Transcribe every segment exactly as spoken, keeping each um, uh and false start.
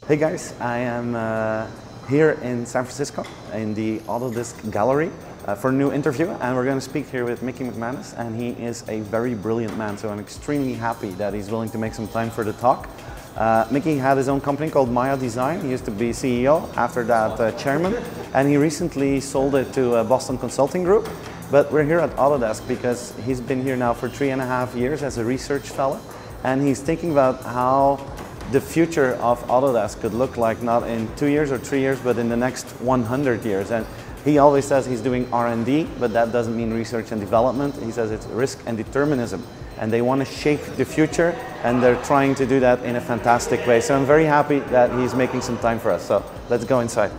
Hey guys, I am uh, here in San Francisco in the Autodesk Gallery uh, for a new interview, and we're going to speak here with Mickey McManus, and he is a very brilliant man, so I'm extremely happy that he's willing to make some time for the talk. Uh, Mickey had his own company called Maya Design. He used to be C E O, after that uh, chairman, and he recently sold it to uh, Boston Consulting Group. But we're here at Autodesk because he's been here now for three and a half years as a research fellow, and he's thinking about how the future of Autodesk could look like, not in two years or three years, but in the next one hundred years. And he always says he's doing R and D, but that doesn't mean research and development. He says it's risk and determinism. And they want to shape the future, and they're trying to do that in a fantastic way. So I'm very happy that he's making some time for us. So let's go inside.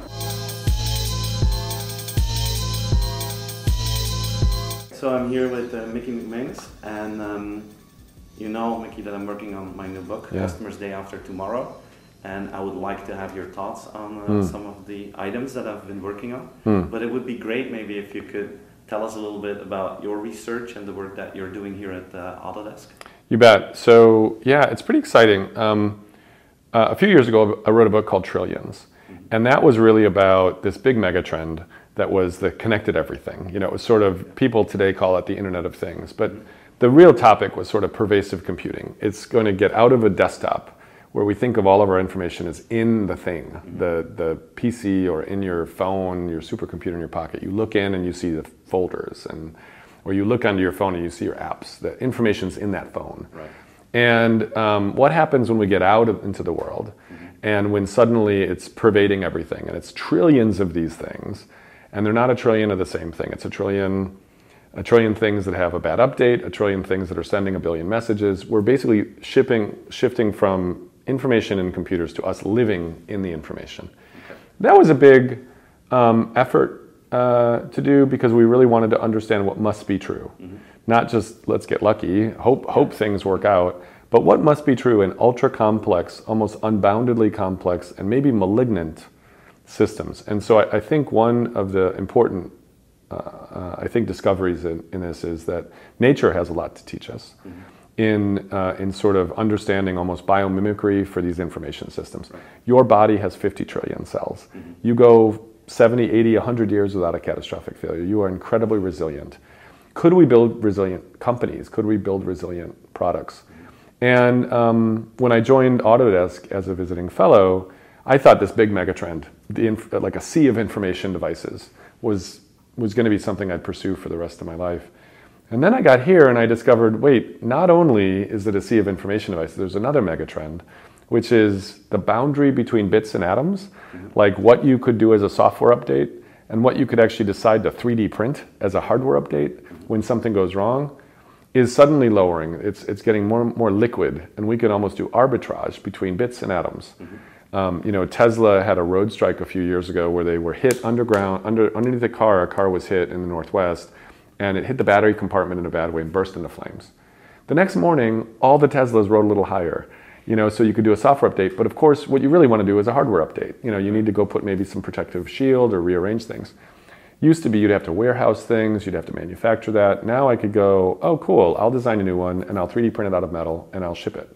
So I'm here with uh, Mickey McManus, and um, you know, Mickey, that I'm working on my new book, yeah. Customers Day After Tomorrow, and I would like to have your thoughts on uh, mm. some of the items that I've been working on. Mm. But it would be great maybe if you could tell us a little bit about your research and the work that you're doing here at uh, Autodesk. You bet. So yeah, it's pretty exciting. Um, uh, a few years ago, I wrote a book called Trillions, mm-hmm. and that was really about this big mega trend that was the connected everything. You know, it was sort of, people today call it the Internet of Things, but mm-hmm. the real topic was sort of pervasive computing. It's going to get out of a desktop where we think of all of our information as in the thing, mm-hmm. the, the P C or in your phone, your supercomputer in your pocket. You look in and you see the folders, and or you look onto your phone and you see your apps. The information's in that phone. Right. And um, what happens when we get out of, into the world, mm-hmm. and when suddenly it's pervading everything, and it's trillions of these things, and they're not a trillion of the same thing. It's a trillion a trillion things that have a bad update, a trillion things that are sending a billion messages. We're basically shipping, shifting from information in computers to us living in the information. Okay. That was a big um, effort uh, to do because we really wanted to understand what must be true. Mm-hmm. Not just let's get lucky, hope, hope things work out, but what must be true in ultra complex, almost unboundedly complex, and maybe malignant systems. And so I, I think one of the important Uh, uh, I think discoveries in, in this is that nature has a lot to teach us mm-hmm. in uh, in sort of understanding almost biomimicry for these information systems. Right. Your body has fifty trillion cells. Mm-hmm. You go seventy, eighty, one hundred years without a catastrophic failure. You are incredibly resilient. Could we build resilient companies? Could we build resilient products? Mm-hmm. And um, when I joined Autodesk as a visiting fellow, I thought this big megatrend, the inf- like a sea of information devices, was was going to be something I'd pursue for the rest of my life. And then I got here and I discovered, wait, not only is it a sea of information devices, there's another mega trend, which is the boundary between bits and atoms, mm-hmm. like what you could do as a software update and what you could actually decide to three D print as a hardware update mm-hmm. when something goes wrong, is suddenly lowering. It's, it's getting more and more liquid, and we can almost do arbitrage between bits and atoms. Mm-hmm. Um, you know, Tesla had a road strike a few years ago where they were hit underground, under, underneath the car. A car was hit in the Northwest, and it hit the battery compartment in a bad way and burst into flames. The next morning, all the Teslas rode a little higher, you know, so you could do a software update. But of course, what you really want to do is a hardware update. You know, you need to go put maybe some protective shield or rearrange things. Used to be you'd have to warehouse things, you'd have to manufacture that. Now I could go, oh, cool, I'll design a new one, and I'll three D print it out of metal, and I'll ship it.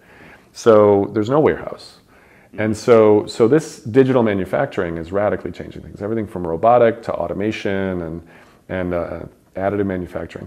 So there's no warehouse. And so, so this digital manufacturing is radically changing things. Everything from robotic to automation and, and uh, additive manufacturing.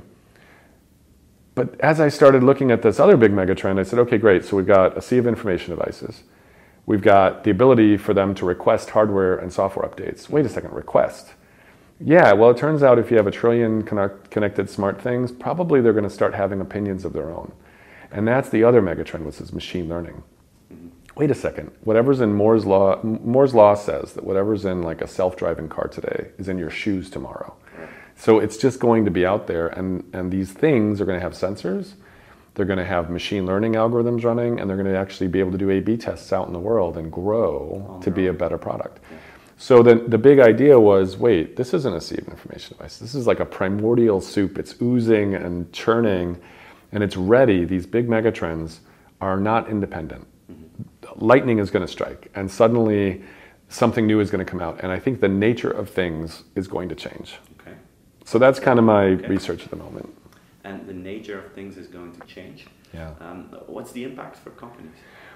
But as I started looking at this other big mega trend, I said, okay, great. So we've got a sea of information devices. We've got the ability for them to request hardware and software updates. Wait a second, request. Yeah, well, it turns out if you have a trillion connect, connected smart things, probably they're going to start having opinions of their own. And that's the other mega trend, which is machine learning. Wait a second, whatever's in Moore's Law, Moore's Law says that whatever's in like a self-driving car today is in your shoes tomorrow. Right. So it's just going to be out there, and, and these things are going to have sensors, they're going to have machine learning algorithms running, and they're going to actually be able to do A B tests out in the world and grow oh, to no. be a better product. Yeah. So the, the big idea was, wait, this isn't a sea of information device. This is like a primordial soup. It's oozing and churning, and it's ready. These big megatrends are not independent. Lightning is going to strike, and suddenly something new is going to come out. And I think the nature of things is going to change. Okay. So that's kind of my okay. research at the moment. And the nature of things is going to change. Yeah. Um, what's the impact for companies?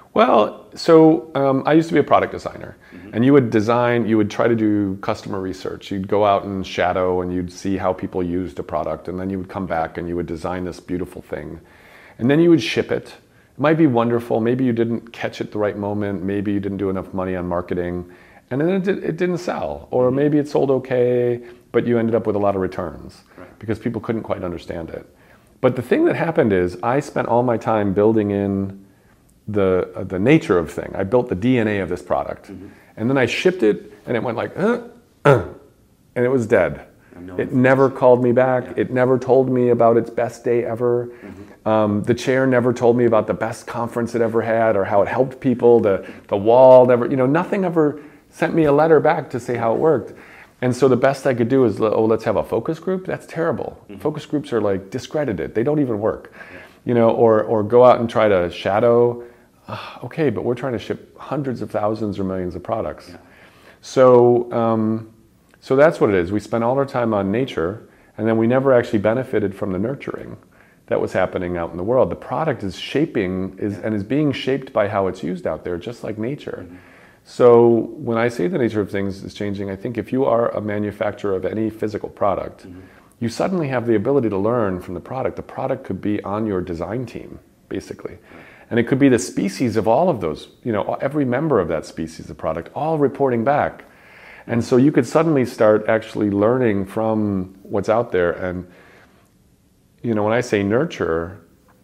Well, so um, I used to be a product designer, mm-hmm. and you would design, you would try to do customer research. You'd go out and shadow and you'd see how people used a product, and then you would come back and you would design this beautiful thing. And then you would ship it. It might be wonderful, maybe you didn't catch it the right moment, maybe you didn't do enough money on marketing, and then it, did, it didn't sell. Or mm-hmm. maybe it sold okay, but you ended up with a lot of returns, right. because people couldn't quite understand it. But the thing that happened is I spent all my time building in the uh, the nature of thing. I built the D N A of this product, mm-hmm. and then I shipped it, and it went like, uh, uh, and it was dead. It never called me back. Yeah. It never told me about its best day ever. Mm-hmm. um, the chair never told me about the best conference it ever had or how it helped people. The the wall never, you know, nothing ever sent me a letter back to say how it worked. And so the best I could do is, oh, let's have a focus group. That's terrible. Mm-hmm. Focus groups are like discredited. They don't even work, yeah. you know. Or or go out and try to shadow. Uh, okay, but we're trying to ship hundreds of thousands or millions of products. Yeah. So, um, so that's what it is. We spent all our time on nature, and then we never actually benefited from the nurturing that was happening out in the world. The product is shaping is and is being shaped by how it's used out there, just like nature. Mm-hmm. So when I say the nature of things is changing, I think if you are a manufacturer of any physical product, mm-hmm. you suddenly have the ability to learn from the product. The product could be on your design team, basically. Right. And it could be the species of all of those, you know, every member of that species of product, all reporting back. And so you could suddenly start actually learning from what's out there. And, you know, when I say nurture,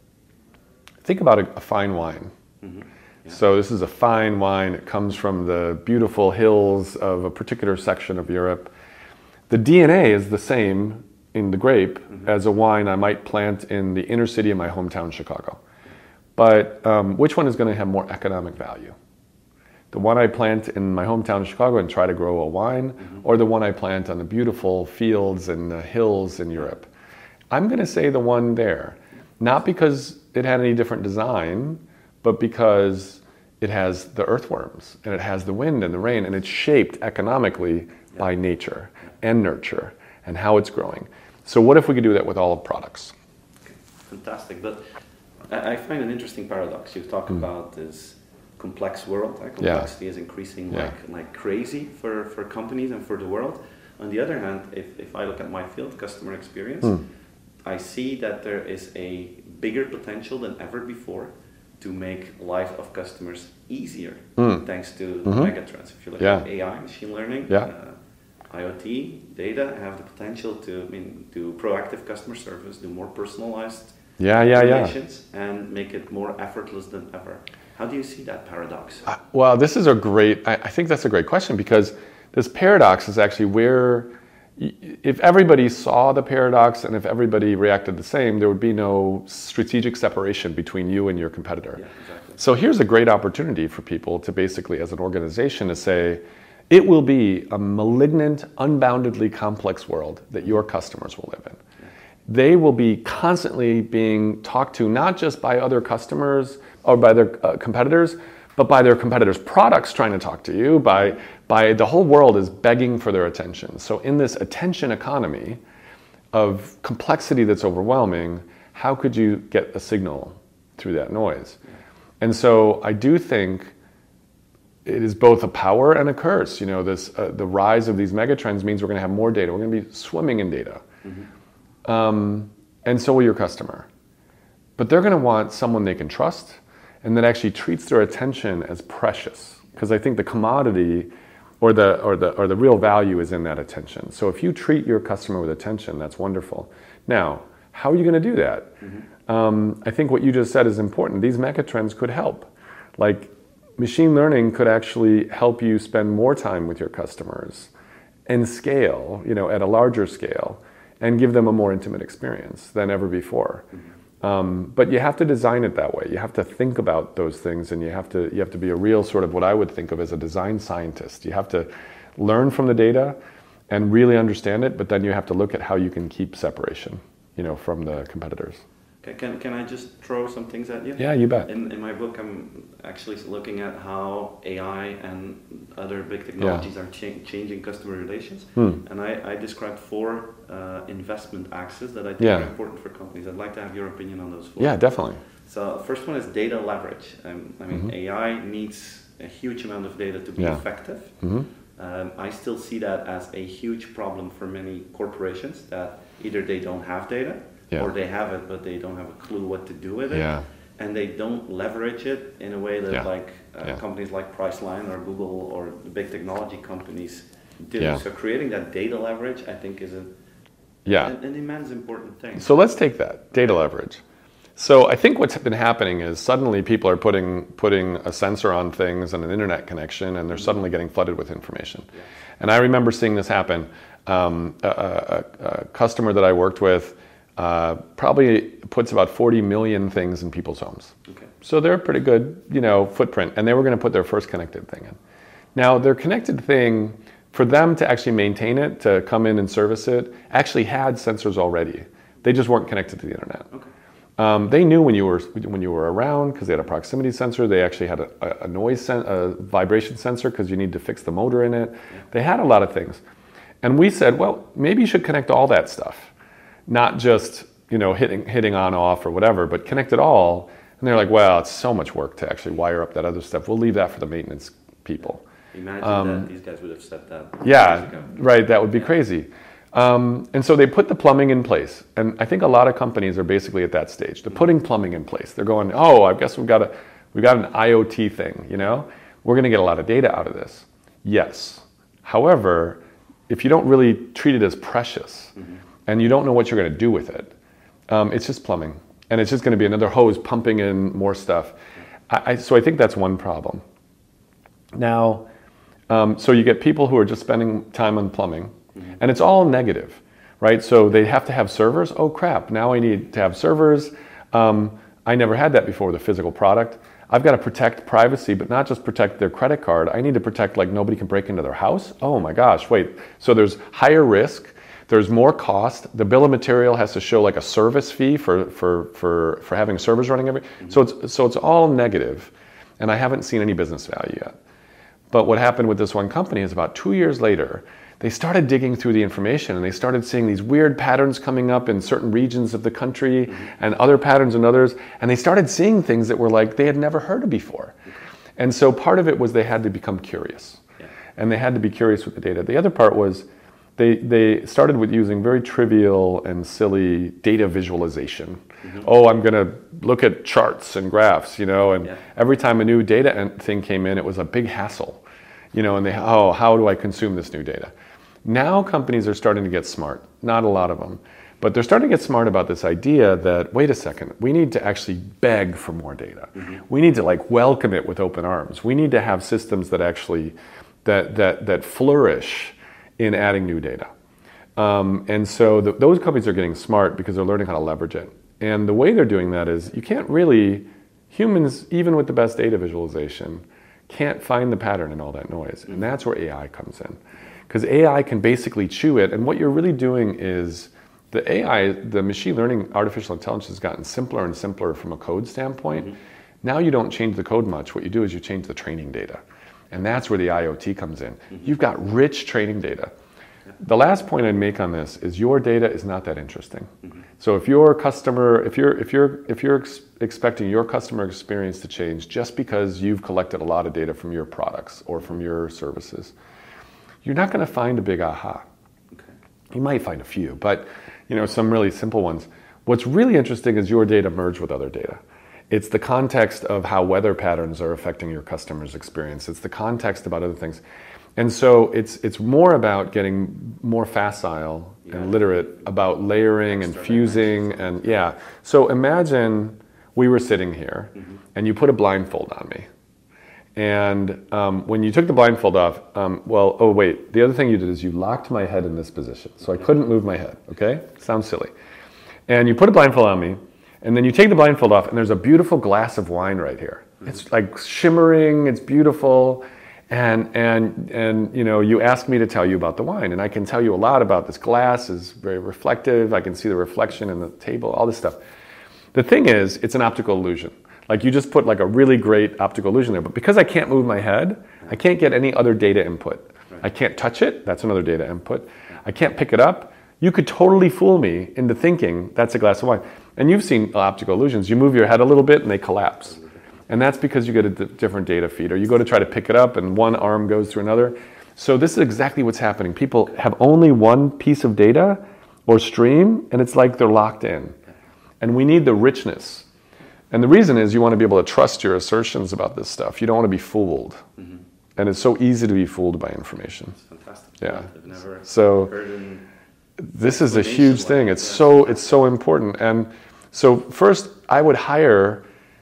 think about a, a fine wine. Mm-hmm. Yeah. So this is a fine wine. It comes from the beautiful hills of a particular section of Europe. The D N A is the same in the grape mm-hmm. as a wine I might plant in the inner city of my hometown, Chicago. But um, which one is going to have more economic value? The one I plant in my hometown of Chicago and try to grow a wine, mm-hmm. or the one I plant on the beautiful fields and the hills in Europe? I'm going to say the one there. Not because it had any different design, but because it has the earthworms, and it has the wind and the rain, and it's shaped economically yeah. by nature and nurture and how it's growing. So what if we could do that with all products? Fantastic. But I find an interesting paradox. You talk mm. about this complex world. Right? Complexity yeah. is increasing like yeah. like crazy for, for companies and for the world. On the other hand, if, if I look at my field, customer experience, mm. I see that there is a bigger potential than ever before to make life of customers easier, mm. thanks to mm-hmm. the megatrends. If you look yeah. at A I, machine learning, yeah. uh, IoT, data have the potential to I mean, do proactive customer service, do more personalized yeah, yeah, relations, yeah. and make it more effortless than ever. How do you see that paradox? Uh, well, this is a great, I, I think that's a great question, because this paradox is actually where, if everybody saw the paradox and if everybody reacted the same, there would be no strategic separation between you and your competitor. Yeah, exactly. So here's a great opportunity for people to basically, as an organization, to say, it will be a malignant, unboundedly complex world that your customers will live in. Yeah. They will be constantly being talked to, not just by other customers or by their uh, competitors, but by their competitors' products trying to talk to you, by, by the whole world is begging for their attention. So in this attention economy of complexity that's overwhelming, how could you get a signal through that noise? Yeah. And so I do think it is both a power and a curse. You know, this uh, the rise of these megatrends means we're going to have more data. We're going to be swimming in data. Mm-hmm. um, and so will your customer. But they're going to want someone they can trust and that actually treats their attention as precious. Because I think the commodity or the, or, the, or the real value is in that attention. So if you treat your customer with attention, that's wonderful. Now, how are you going to do that? Mm-hmm. um, I think what you just said is important. These megatrends could help. Like, machine learning could actually help you spend more time with your customers and scale, you know, at a larger scale, and give them a more intimate experience than ever before. Mm-hmm. Um, but you have to design it that way. You have to think about those things, and you have to you have to be a real sort of what I would think of as a design scientist. You have to learn from the data and really understand it, but then you have to look at how you can keep separation, you know, from the competitors. Can, can, can I just throw some things at you? Yeah, you bet. In, in my book, I'm actually looking at how A I and other big technologies yeah. are cha- changing customer relations. Hmm. And I, I described four uh, investment axes that I think yeah. are important for companies. I'd like to have your opinion on those four. Yeah, definitely. So first one is data leverage. Um, I mean, mm-hmm. A I needs a huge amount of data to be yeah. effective. Mm-hmm. Um, I still see that as a huge problem for many corporations, that either they don't have data, yeah. or they have it but they don't have a clue what to do with it, yeah. and they don't leverage it in a way that yeah. like uh, yeah. companies like Priceline or Google or the big technology companies do. Yeah. So creating that data leverage, I think, is a, yeah. an, an immense important thing. So let's take that, data leverage. So I think what's been happening is suddenly people are putting putting a sensor on things and an internet connection, and they're suddenly getting flooded with information. Yeah. And I remember seeing this happen. Um, a, a, a customer that I worked with uh, probably puts about forty million things in people's homes. Okay. So they're a pretty good, you know, footprint, and they were going to put their first connected thing in. Now their connected thing, for them to actually maintain it, to come in and service it, actually had sensors already. They just weren't connected to the internet. Okay. Um, they knew when you were when you were around because they had a proximity sensor. They actually had a, a noise sen- a vibration sensor because you need to fix the motor in it. Yeah. They had a lot of things, and we said, well, maybe you should connect all that stuff, not just you know hitting hitting on off or whatever, but connect it all. And they're like, well, it's so much work to actually wire up that other stuff. We'll leave that for the maintenance people. Imagine um, that these guys would have said that. Yeah, right. That would be yeah. crazy. Um, and so they put the plumbing in place, and I think a lot of companies are basically at that stage. They're putting plumbing in place. They're going, oh, I guess we've got a we've got an I O T thing. You know, we're going to get a lot of data out of this. Yes. However, if you don't really treat it as precious, mm-hmm. and you don't know what you're going to do with it, um, it's just plumbing, and it's just going to be another hose pumping in more stuff. I, I, so I think that's one problem. Now, um, so you get people who are just spending time on plumbing. Mm-hmm. And it's all negative, right? So they have to have servers. Oh crap, now I need to have servers. Um, I never had that before with a physical product. I've got to protect privacy, but not just protect their credit card. I need to protect like nobody can break into their house. Oh my gosh, wait. So there's higher risk, there's more cost. The bill of material has to show like a service fee for, for, for, for having servers running every, mm-hmm. so it's, so it's all negative, and I haven't seen any business value yet. But what happened with this one company is about two years later, they started digging through the information, and they started seeing these weird patterns coming up in certain regions of the country, mm-hmm. and other patterns in others, and they started seeing things that were like they had never heard of before. Okay. And so part of it was they had to become curious, yeah. and they had to be curious with the data. The other part was they they started with using very trivial and silly data visualization. Mm-hmm. Oh, I'm going to look at charts and graphs, you know, and yeah. every time a new data thing came in, it was a big hassle, you know, and they, oh, how do I consume this new data? Now companies are starting to get smart, not a lot of them, but they're starting to get smart about this idea that, wait a second, we need to actually beg for more data. Mm-hmm. We need to like welcome it with open arms. We need to have systems that actually, that that that flourish in adding new data. Um, and so the, those companies are getting smart because they're learning how to leverage it. And the way they're doing that is you can't really, humans, even with the best data visualization, can't find the pattern in all that noise. And that's where A I comes in. Because A I can basically chew it, and what you're really doing is the A I, the machine learning, artificial intelligence has gotten simpler and simpler from a code standpoint. Mm-hmm. Now you don't change the code much. What you do is you change the training data. And that's where the I O T comes in. Mm-hmm. You've got rich training data. Yeah. The last point I'd make on this is your data is not that interesting. Mm-hmm. So if your customer, if you're if you're if you're ex- expecting your customer experience to change just because you've collected a lot of data from your products or from your services, you're not going to find a big aha. Okay. You might find a few, but you know, some really simple ones. What's really interesting is your data merged with other data. It's the context of how weather patterns are affecting your customer's experience. It's the context about other things. And so it's it's more about getting more facile yeah. and literate about layering and fusing and yeah. So imagine we were sitting here mm-hmm. and you put a blindfold on me. And um, when you took the blindfold off, um, well, oh wait, the other thing you did is you locked my head in this position. So I couldn't move my head, okay? Sounds silly. And you put a blindfold on me, and then you take the blindfold off, and there's a beautiful glass of wine right here. Mm-hmm. It's like shimmering, it's beautiful, and and and you know, you ask me to tell you about the wine, and I can tell you a lot about this glass. It's very reflective. I can see the reflection in the table, all this stuff. The thing is, it's an optical illusion. Like you just put like a really great optical illusion there, but because I can't move my head, I can't get any other data input. I can't touch it, that's another data input. I can't pick it up. You could totally fool me into thinking that's a glass of wine. And you've seen optical illusions. You move your head a little bit and they collapse. And that's because you get a d- different data feed, or you go to try to pick it up and one arm goes through another. So this is exactly what's happening. People have only one piece of data or stream, and it's like they're locked in. And we need the richness. And the reason is you want to be able to trust your assertions about this stuff. You don't want to be fooled. Mm-hmm. And it's so easy to be fooled by information. It's fantastic. Yeah. I've never so heard an this is a huge thing. It's so it's so important. And so first, I would hire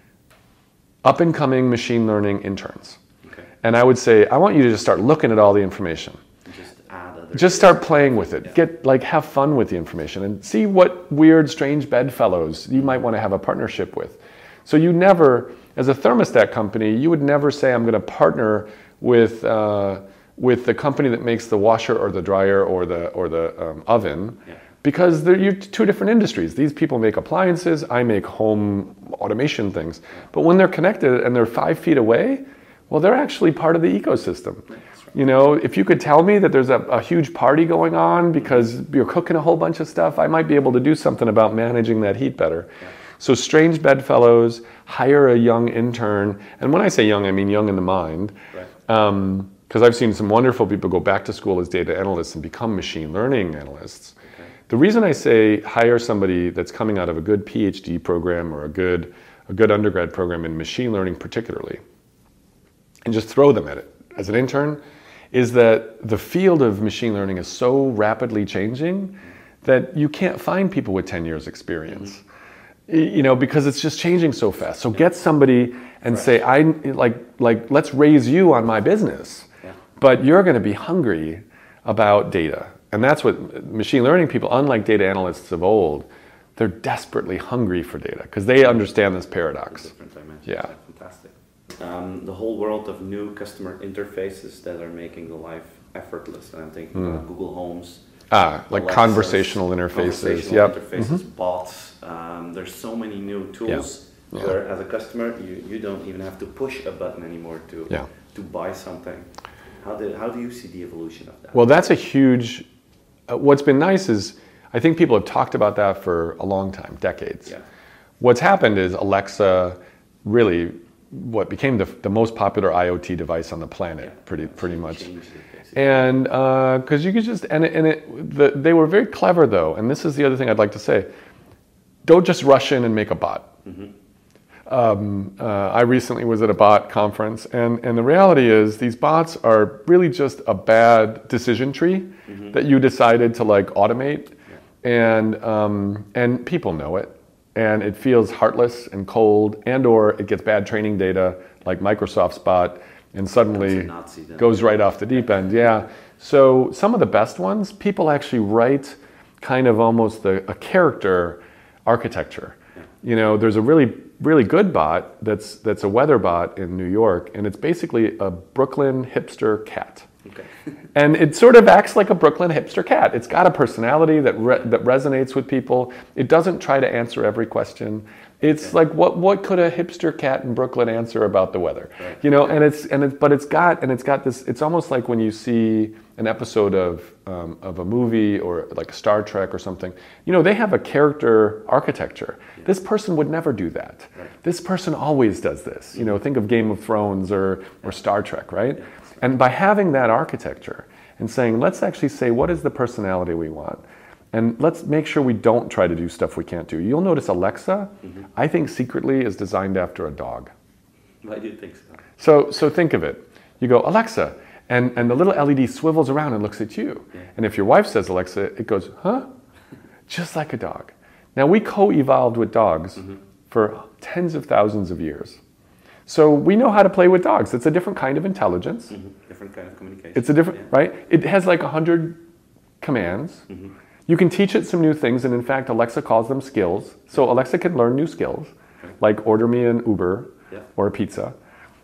up-and-coming machine learning interns. Okay. And I would say, I want you to just start looking at all the information. Just add other Just start playing with it. Yeah. Get like have fun with the information and see what weird, strange bedfellows you might want to have a partnership with. So you never, as a thermostat company, you would never say, I'm going to partner with uh, with the company that makes the washer or the dryer or the or the um, oven, yeah. because they're you're two different industries. These people make appliances, I make home automation things. But when they're connected and they're five feet away, well, they're actually part of the ecosystem. Right. You know, if you could tell me that there's a, a huge party going on because you're cooking a whole bunch of stuff, I might be able to do something about managing that heat better. Yeah. So strange bedfellows, hire a young intern, and when I say young, I mean young in the mind, right. um, because I've seen some wonderful people go back to school as data analysts and become machine learning analysts. Okay. The reason I say hire somebody that's coming out of a good PhD program or a good, a good undergrad program in machine learning particularly, and just throw them at it as an intern, is that the field of machine learning is so rapidly changing that you can't find people with ten years experience. Mm-hmm. You know, because it's just changing so fast. So get somebody and Fresh. say, I like, like, let's raise you on my business, yeah. but you're going to be hungry about data. And that's what machine learning people, unlike data analysts of old, they're desperately hungry for data because they understand this paradox. Different dimensions. Yeah. Fantastic. Um, the whole world of new customer interfaces that are making the life effortless. And I'm thinking mm. about Google Homes. Ah, like Alexas, conversational interfaces. Conversational yep. interfaces, mm-hmm. bots. Um, there's so many new tools yeah. Yeah. where, as a customer, you, you don't even have to push a button anymore to yeah. to buy something. How do how do you see the evolution of that? Well, that's a huge. Uh, what's been nice is I think people have talked about that for a long time, decades. Yeah. What's happened is Alexa really what became the the most popular IoT device on the planet, yeah. pretty pretty much. And because uh, you could just, and it, and it the, they were very clever though, and this is the other thing I'd like to say, don't just rush in and make a bot. Mm-hmm. um, uh, I recently was at a bot conference, and, and the reality is these bots are really just a bad decision tree mm-hmm. that you decided to like automate, yeah. and um, and people know it, and it feels heartless and cold, and or it gets bad training data like Microsoft's bot, and suddenly goes right off the deep end. Yeah. So some of the best ones, people actually write kind of almost the, a character architecture. Yeah. You know, there's a really, really good bot that's that's a weather bot in New York, and it's basically a Brooklyn hipster cat. Okay. And it sort of acts like a Brooklyn hipster cat. It's got a personality that re- that resonates with people. It doesn't try to answer every question. It's okay. like what what could a hipster cat in Brooklyn answer about the weather? Right. You know, and it's and it's but it's got and it's got this. It's almost like when you see an episode of um, of a movie or like a Star Trek or something. You know, they have a character architecture. Yeah. This person would never do that. Right. This person always does this. You know, think of Game of Thrones or or Star Trek, right? Yeah. And by having that architecture and saying, let's actually say, what is the personality we want? And let's make sure we don't try to do stuff we can't do. You'll notice Alexa, mm-hmm. I think secretly is designed after a dog. Why do you think so? So, so think of it. You go, Alexa, and, and the little L E D swivels around and looks at you. Yeah. And if your wife says Alexa, it goes, huh? Just like a dog. Now, we co-evolved with dogs mm-hmm. for tens of thousands of years. So we know how to play with dogs. It's a different kind of intelligence. Mm-hmm. Different kind of communication. It's a different, yeah. right? It has like a hundred commands. Mm-hmm. You can teach it some new things, and in fact, Alexa calls them skills. So Alexa can learn new skills, okay. like order me an Uber yeah. or a pizza.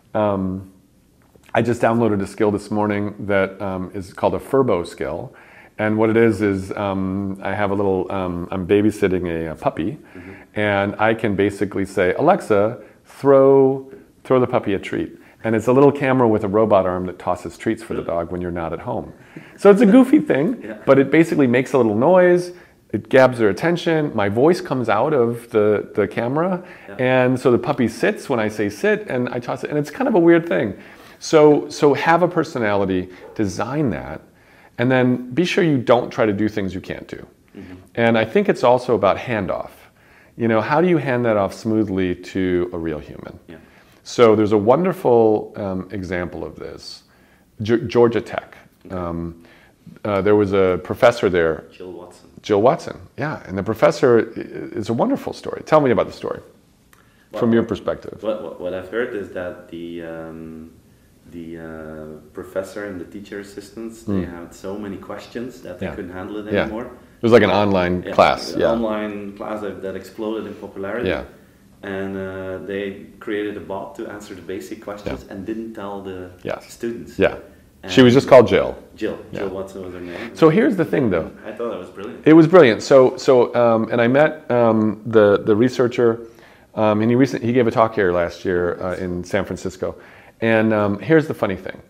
Um, I just downloaded a skill this morning that um, is called a Furbo skill, And what it is is um, I have a little, um, I'm babysitting a, a puppy, mm-hmm. and I can basically say, Alexa, throw throw the puppy a treat. And it's a little camera with a robot arm that tosses treats for the dog when you're not at home. So it's a goofy thing, yeah. but it basically makes a little noise. It grabs their attention. My voice comes out of the, the camera. Yeah. And so the puppy sits when I say sit, and I toss it. And it's kind of a weird thing. So, so have a personality, design that, and then be sure you don't try to do things you can't do. Mm-hmm. And I think it's also about handoff. You know, how do you hand that off smoothly to a real human? Yeah. So there's a wonderful um, example of this. G- Georgia Tech. Okay. Um, uh, there was a professor there. Jill Watson. Jill Watson, yeah. And the professor is a wonderful story. Tell me about the story well, from your perspective. What, what, what I've heard is that the um, the uh, professor and the teacher assistants, they mm. had so many questions that they yeah. couldn't handle it anymore. Yeah. It was like an online yeah, class. An yeah. online class that, that exploded in popularity. Yeah. And uh, they created a bot to answer the basic questions yeah. and didn't tell the yes. students. Yeah. And she was just called Jill. Jill. Jill yeah. Watson was her name. So here's the thing, though. I thought that was brilliant. It was brilliant. So, so, um, and I met um, the the researcher, um, and he recently he gave a talk here last year uh, in San Francisco. And um, here's the funny thing.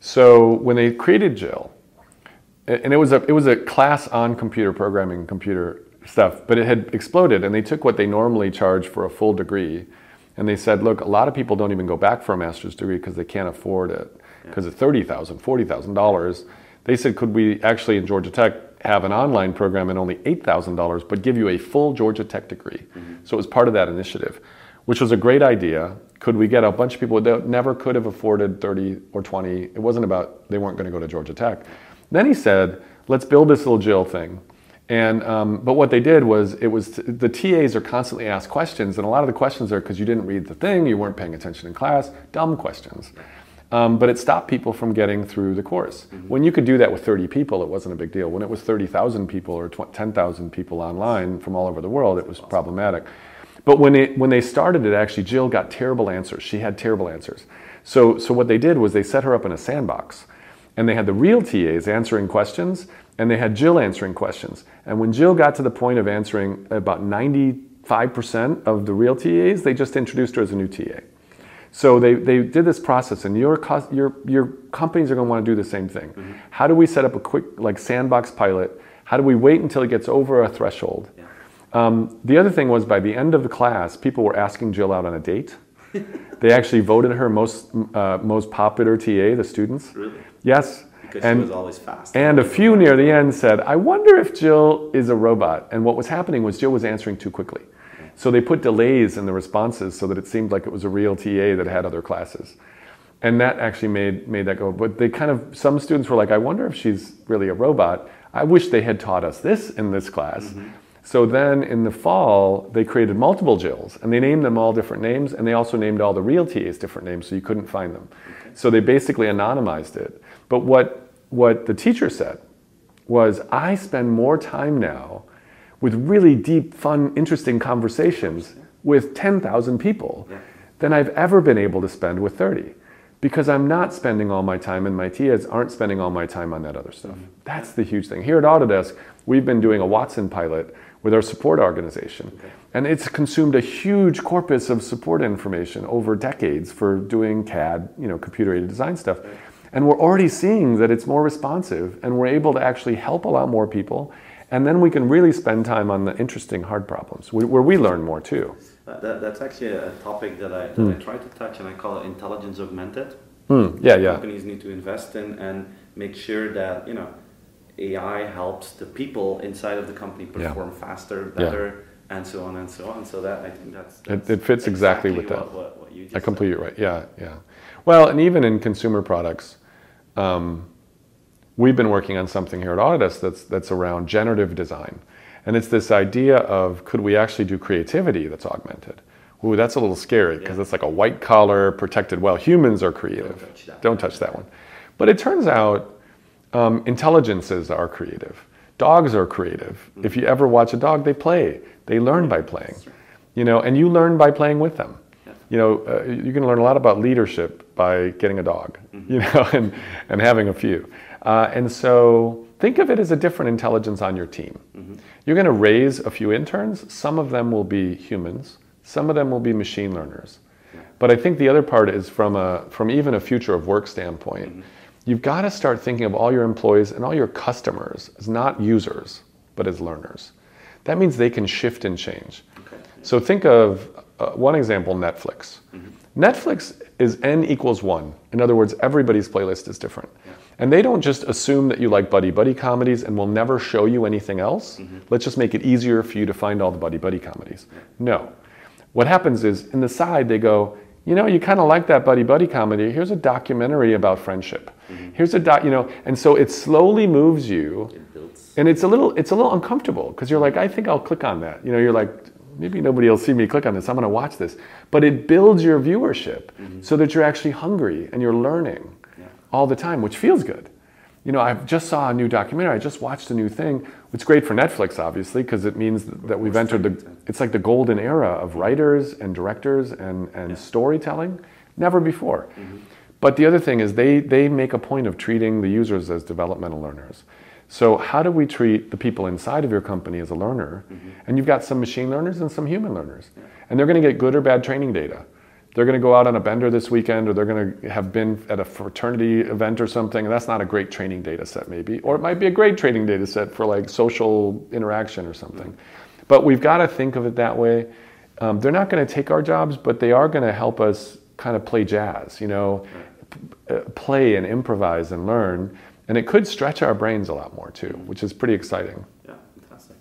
So when they created Jill, and it was a it was a class on computer programming, computer stuff, but it had exploded, and they took what they normally charge for a full degree, and they said, look, a lot of people don't even go back for a master's degree because they can't afford it, because yeah. it's thirty thousand dollars, forty thousand dollars. They said, could we actually in Georgia Tech have an online program at only eight thousand dollars, but give you a full Georgia Tech degree? Mm-hmm. So it was part of that initiative, which was a great idea. Could we get a bunch of people that never could have afforded thirty or twenty? It wasn't about they weren't going to go to Georgia Tech. Then he said, let's build this little Jill thing. And um, but what they did was it was t- the T As are constantly asked questions, and a lot of the questions are because you didn't read the thing, you weren't paying attention in class, dumb questions. Um, but it stopped people from getting through the course. Mm-hmm. When you could do that with thirty people, it wasn't a big deal. When it was thirty thousand people or tw- ten thousand people online from all over the world, it was problematic. But when it when they started it, actually, Jill got terrible answers. She had terrible answers. So so what they did was they set her up in a sandbox, and they had the real T As answering questions, and they had Jill answering questions. And when Jill got to the point of answering about ninety-five percent of the real T As, they just introduced her as a new T A. So they, they did this process, and your your your companies are going to want to do the same thing. Mm-hmm. How do we set up a quick like sandbox pilot? How do we wait until it gets over a threshold? Yeah. Um, the other thing was by the end of the class, people were asking Jill out on a date. They actually voted her most uh, most popular T A, the students. Really? Yes. Because and, she was always fast. And a few near the end said, I wonder if Jill is a robot. And what was happening was Jill was answering too quickly. So they put delays in the responses so that it seemed like it was a real T A that had other classes. And that actually made, made that go. But they kind of, some students were like, I wonder if she's really a robot. I wish they had taught us this in this class. Mm-hmm. So then in the fall, they created multiple Jills, and they named them all different names, and they also named all the real T As different names so you couldn't find them. Okay. So they basically anonymized it. But what, what the teacher said was, I spend more time now with really deep, fun, interesting conversations with ten thousand people yeah. than I've ever been able to spend with thirty. Because I'm not spending all my time, and my T As aren't spending all my time on that other stuff. Mm-hmm. That's the huge thing. Here at Autodesk, we've been doing a Watson pilot with our support organization. Okay. And it's consumed a huge corpus of support information over decades for doing C A D, you know, computer-aided design stuff. Okay. And we're already seeing that it's more responsive, and we're able to actually help a lot more people. And then we can really spend time on the interesting hard problems, where we learn more too. That, that's actually a topic that I, that mm. I try to touch, and I call it intelligence augmented. Mm. Yeah, yeah. Companies need to invest in and make sure that, you know, A I helps the people inside of the company perform yeah. faster, better, yeah. and so on and so on. So that I think that's, that's it, it fits exactly, exactly with what, that. What, what you just I completely said. Right. Yeah, yeah. Well, and even in consumer products, um, we've been working on something here at Autodesk that's that's around generative design. And it's this idea of, could we actually do creativity that's augmented? Ooh, that's a little scary, because yeah. it's like a white collar protected, well, humans are creative. Don't touch that, Don't touch that one. But it turns out um, intelligences are creative. Dogs are creative. Mm-hmm. If you ever watch a dog, they play. They learn by playing. You know, and you learn by playing with them. Yeah. You know, uh, you can learn a lot about leadership by getting a dog, mm-hmm. you know, and, and having a few. Uh, and so think of it as a different intelligence on your team. Mm-hmm. You're going to raise a few interns. Some of them will be humans. Some of them will be machine learners. Yeah. But I think the other part is from a from even a future of work standpoint, mm-hmm. you've got to start thinking of all your employees and all your customers as not users, but as learners. That means they can shift and change. Okay. So think of uh, one example, Netflix. Mm-hmm. Netflix is N equals one. In other words, everybody's playlist is different. Yeah. And they don't just assume that you like buddy-buddy comedies and will never show you anything else. Mm-hmm. Let's just make it easier for you to find all the buddy-buddy comedies. Yeah. No. What happens is, in the side, they go, you know, you kind of like that buddy-buddy comedy. Here's a documentary about friendship. Mm-hmm. Here's a doc, you know, and so it slowly moves you. It builds. And it's a little, it's a little uncomfortable because you're like, I think I'll click on that. You know, you're like, maybe nobody will see me click on this. I'm going to watch this. But it builds your viewership mm-hmm. so that you're actually hungry and you're learning yeah. all the time, which feels good. You know, I just saw a new documentary. I just watched a new thing. It's great for Netflix, obviously, because it means that we've entered the, it's like the golden era of writers and directors and, and yeah. storytelling. Never before. Mm-hmm. But the other thing is they, they make a point of treating the users as developmental learners. So how do we treat the people inside of your company as a learner? Mm-hmm. And you've got some machine learners and some human learners. Yeah. And they're going to get good or bad training data. They're going to go out on a bender this weekend, or they're going to have been at a fraternity event or something, and that's not a great training data set maybe. Or it might be a great training data set for like social interaction or something. Mm-hmm. But we've got to think of it that way. Um, they're not going to take our jobs, but they are going to help us kind of play jazz, you know, right. p- play and improvise and learn. And it could stretch our brains a lot more too, which is pretty exciting. Yeah, fantastic.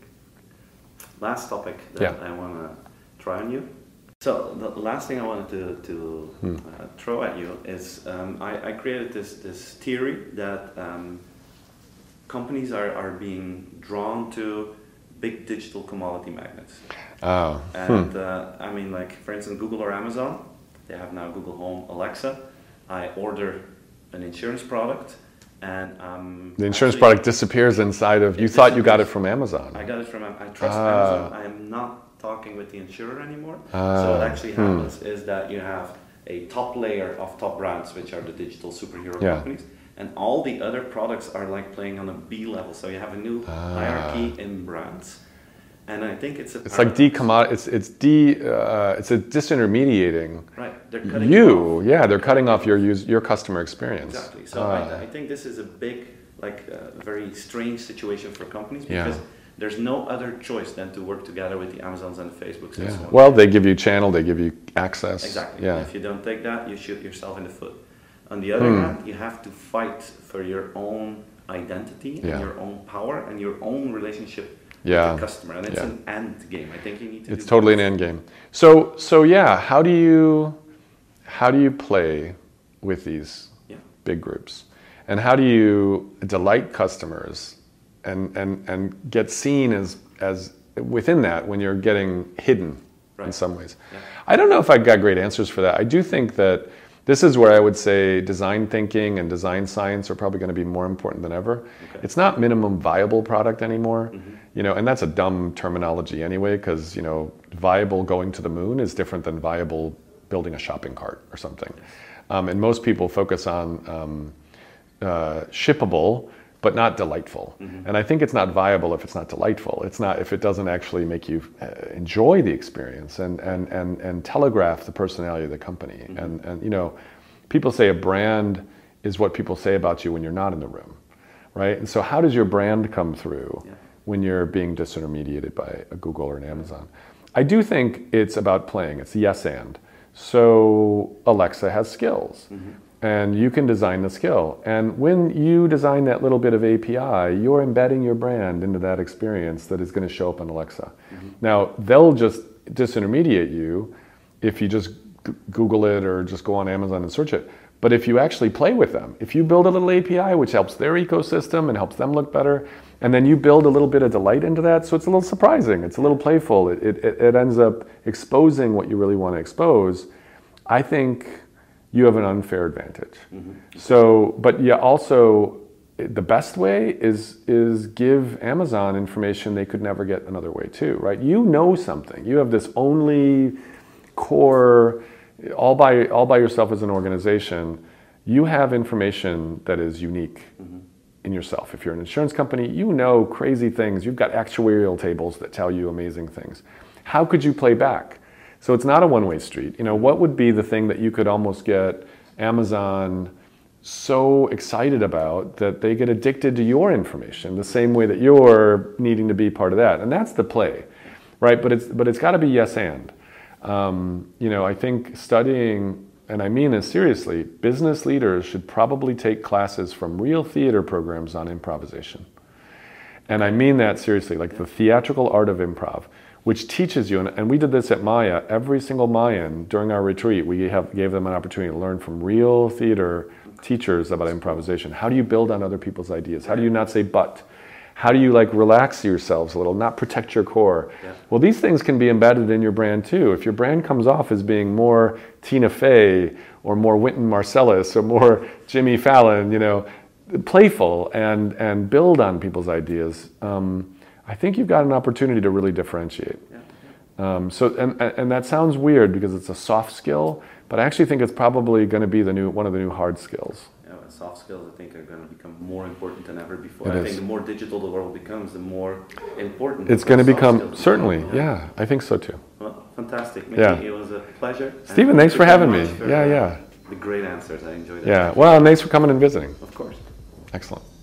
Last topic that yeah. I want to try on you. So the last thing I wanted to, to hmm. uh, throw at you is um, I, I created this, this theory that um, companies are, are being drawn to big digital commodity magnets. Oh. And hmm. uh, I mean, like, for instance, Google or Amazon, they have now Google Home Alexa. I order an insurance product. And um, the insurance actually, product disappears inside of, you thought you got it from Amazon. I got it from, I trust ah. Amazon. I am not talking with the insurer anymore. Ah. So what actually happens hmm. is that you have a top layer of top brands, which are the digital superhero yeah. companies. And all the other products are like playing on a B level. So you have a new ah. hierarchy in brands. And I think it's a It's like decommod. It's it's de. Uh, it's a disintermediating. Right, they're cutting you. off. Yeah, they're cutting off your use, your customer experience. Exactly. So uh, I, I think this is a big, like, uh, very strange situation for companies because yeah. there's no other choice than to work together with the Amazons and the Facebooks and yeah. so on. Well, they give you channel. They give you access. Exactly. Yeah. And if you don't take that, you shoot yourself in the foot. On the other hmm. hand, you have to fight for your own identity yeah. and your own power and your own relationship. Yeah. With the customer, and it's yeah. an end game. I think you need to. It's do totally both. an end game. So so yeah, how do you how do you play with these yeah. big groups, and how do you delight customers, and and and get seen as as within that when you're getting hidden right. in some ways? Yeah. I don't know if I got great answers for that. I do think that this is where I would say design thinking and design science are probably going to be more important than ever. Okay. It's not minimum viable product anymore. Mm-hmm. You know, and that's a dumb terminology anyway, because, you know, viable going to the moon is different than viable building a shopping cart or something. Yes. Um, and most people focus on um, uh, shippable, but not delightful. Mm-hmm. And I think it's not viable if it's not delightful. It's not if it doesn't actually make you uh, enjoy the experience and, and, and, and telegraph the personality of the company. Mm-hmm. And, and, you know, people say a brand is what people say about you when you're not in the room, right? And so how does your brand come through? Yeah. When you're being disintermediated by a Google or an Amazon? I do think it's about playing. It's yes and. So Alexa has skills, mm-hmm. and you can design the skill. And when you design that little bit of A P I, you're embedding your brand into that experience that is going to show up on Alexa. Mm-hmm. Now, they'll just disintermediate you if you just g- Google it or just go on Amazon and search it. But if you actually play with them, if you build a little A P I which helps their ecosystem and helps them look better, and then you build a little bit of delight into that, so it's a little surprising, it's a little playful, it, it, it ends up exposing what you really want to expose, I think you have an unfair advantage. Mm-hmm. So, but yeah, also, the best way is is give Amazon information they could never get another way too, right? You know something, you have this only core, all by all by yourself as an organization, you have information that is unique. Mm-hmm. in yourself. If you're an insurance company, you know crazy things. You've got actuarial tables that tell you amazing things. How could you play back? So it's not a one-way street. You know, what would be the thing that you could almost get Amazon so excited about that they get addicted to your information the same way that you're needing to be part of that? And that's the play, right? But it's but it's got to be yes and. Um, you know, I think studying, and I mean this seriously, business leaders should probably take classes from real theater programs on improvisation. And I mean that seriously, like the theatrical art of improv, which teaches you, and, and we did this at Maya, every single Mayan during our retreat, we have, gave them an opportunity to learn from real theater teachers about improvisation. How do you build on other people's ideas? How do you not say but? How do you like relax yourselves a little, not protect your core? Yeah. Well, these things can be embedded in your brand too. If your brand comes off as being more Tina Fey or more Wynton Marsalis or more Jimmy Fallon, you know, playful and, and build on people's ideas, um, I think you've got an opportunity to really differentiate. Yeah. Um, so, and, and that sounds weird because it's a soft skill, but I actually think it's probably going to be the new one of the new hard skills. Yeah, soft skills I think are going to become more important than ever before. It I is. think the more digital the world becomes, the more important it's going to become. Skills Certainly, become. Yeah. yeah, I think so too. Well, fantastic. Mickey, Yeah. It was a pleasure. Stephen, and thanks for having me. For, yeah, uh, yeah. The great answers. I enjoyed it. Yeah. Well, and thanks for coming and visiting. Of course. Excellent.